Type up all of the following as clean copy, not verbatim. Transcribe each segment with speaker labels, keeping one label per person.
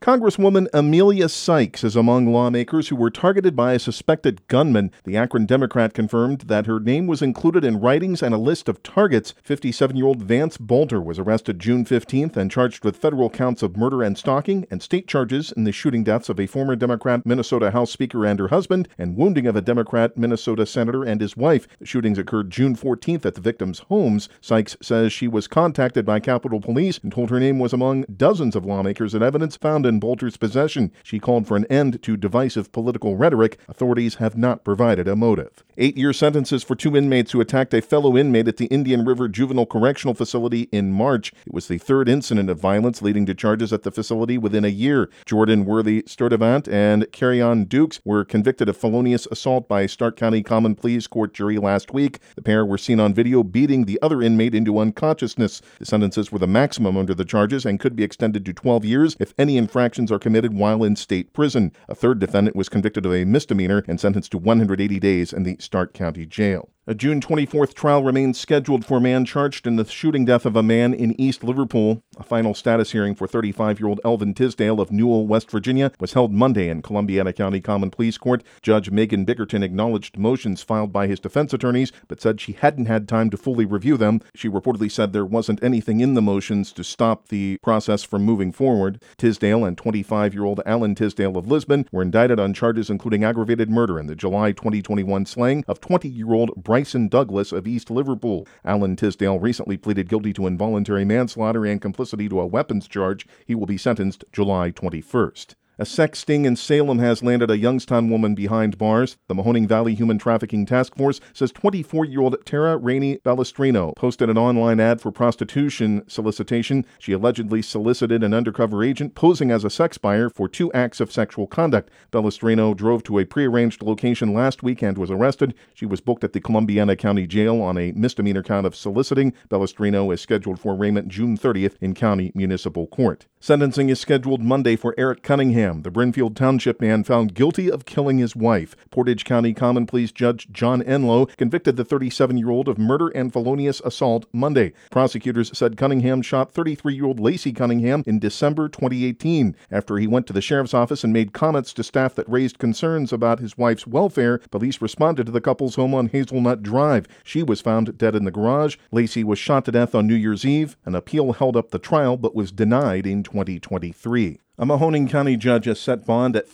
Speaker 1: Congresswoman Emilia Sykes is among lawmakers who were targeted by a suspected gunman. The Akron Democrat confirmed that her name was included in writings and a list of targets. 57-year-old Vance Bolter was arrested June 15th and charged with federal counts of murder and stalking and state charges in the shooting deaths of a former Democrat Minnesota House Speaker and her husband and wounding of a Democrat Minnesota senator and his wife. The shootings occurred June 14th at the victims' homes. Sykes says she was contacted by Capitol Police and told her name was among dozens of lawmakers and evidence found in Bolter's possession. She called for an end to divisive political rhetoric. Authorities have not provided a motive. 8-year sentences for 2 inmates who attacked a fellow inmate at the Indian River Juvenile Correctional Facility in March. It was the third incident of violence leading to charges at the facility within a year. Jordan Worthy Sturdivant and Carrion Dukes were convicted of felonious assault by a Stark County Common Pleas Court jury last week. The pair were seen on video beating the other inmate into unconsciousness. The sentences were the maximum under the charges and could be extended to 12 years if any infractions are committed while in state prison. A third defendant was convicted of a misdemeanor and sentenced to 180 days in the Stark County Jail. A June 24th trial remains scheduled for a man charged in the shooting death of a man in East Liverpool. A final status hearing for 35-year-old Elvin Tisdale of Newell, West Virginia, was held Monday in Columbiana County Common Pleas Court. Judge Megan Bickerton acknowledged motions filed by his defense attorneys, but said she hadn't had time to fully review them. She reportedly said there wasn't anything in the motions to stop the process from moving forward. Tisdale and 25-year-old Alan Tisdale of Lisbon were indicted on charges including aggravated murder in the July 2021 slaying of 20-year-old Bryson Douglas of East Liverpool. Alan Tisdale recently pleaded guilty to involuntary manslaughter and complicity to a weapons charge. He will be sentenced July 21st. A sex sting in Salem has landed a Youngstown woman behind bars. The Mahoning Valley Human Trafficking Task Force says 24-year-old Tara Rainey Balestrino posted an online ad for prostitution solicitation. She allegedly solicited an undercover agent posing as a sex buyer for 2 acts of sexual conduct. Balestrino drove to a prearranged location last week and was arrested. She was booked at the Columbiana County Jail on a misdemeanor count of soliciting. Balestrino is scheduled for arraignment June 30th in County Municipal Court. Sentencing is scheduled Monday for Eric Cunningham, the Brinfield Township man found guilty of killing his wife. Portage County Common Pleas Judge John Enlow convicted the 37-year-old of murder and felonious assault Monday. Prosecutors said Cunningham shot 33-year-old Lacey Cunningham in December 2018. After he went to the sheriff's office and made comments to staff that raised concerns about his wife's welfare, police responded to the couple's home on Hazelnut Drive. She was found dead in the garage. Lacey was shot to death on New Year's Eve. An appeal held up the trial but was denied in 2023. A Mahoning County judge has set bond at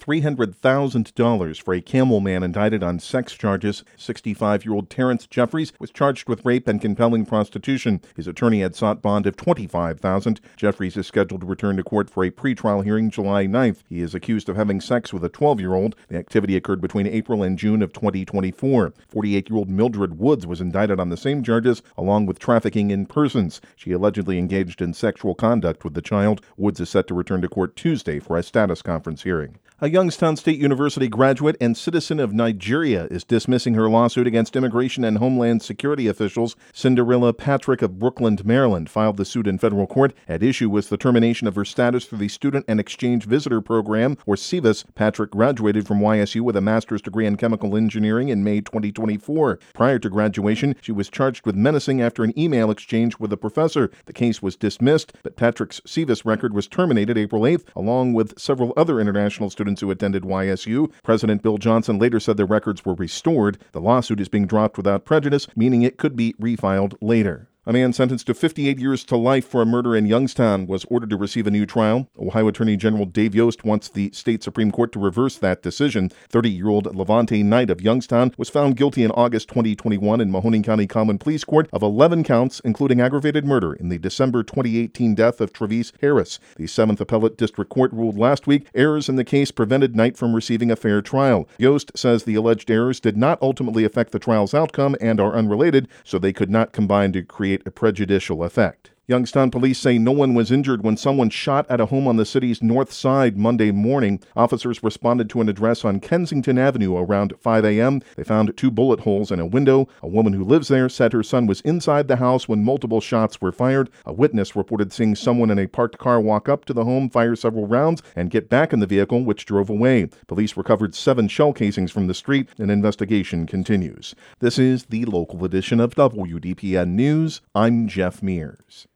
Speaker 1: $300,000 for a Campbell man indicted on sex charges. 65-year-old Terrence Jeffries was charged with rape and compelling prostitution. His attorney had sought bond of $25,000. Jeffries is scheduled to return to court for a pretrial hearing July 9th. He is accused of having sex with a 12-year-old. The activity occurred between April and June of 2024. 48-year-old Mildred Woods was indicted on the same charges, along with trafficking in persons. She allegedly engaged in sexual conduct with the child. Woods is set to return to court Tuesday for a status conference hearing. A Youngstown State University graduate and citizen of Nigeria is dismissing her lawsuit against immigration and homeland security officials. Cinderella Patrick of Brookland, Maryland, filed the suit in federal court. At issue was the termination of her status through the Student and Exchange Visitor Program, or SEVIS. Patrick graduated from YSU with a master's degree in chemical engineering in May 2024. Prior to graduation, she was charged with menacing after an email exchange with a professor. The case was dismissed, but Patrick's SEVIS record was terminated April 8th, along with several other international students who attended YSU. President Bill Johnson later said their records were restored. The lawsuit is being dropped without prejudice, meaning it could be refiled later. A man sentenced to 58 years to life for a murder in Youngstown was ordered to receive a new trial. Ohio Attorney General Dave Yost wants the state Supreme Court to reverse that decision. 30-year-old Levante Knight of Youngstown was found guilty in August 2021 in Mahoning County Common Pleas Court of 11 counts, including aggravated murder in the December 2018 death of Travis Harris. The 7th Appellate District Court ruled last week errors in the case prevented Knight from receiving a fair trial. Yost says the alleged errors did not ultimately affect the trial's outcome and are unrelated, so they could not combine to create a prejudicial effect. Youngstown police say no one was injured when someone shot at a home on the city's north side Monday morning. Officers responded to an address on Kensington Avenue around 5 a.m. They found 2 bullet holes in a window. A woman who lives there said her son was inside the house when multiple shots were fired. A witness reported seeing someone in a parked car walk up to the home, fire several rounds, and get back in the vehicle, which drove away. Police recovered 7 shell casings from the street. An investigation continues. This is the local edition of WDPN News. I'm Jeff Mears.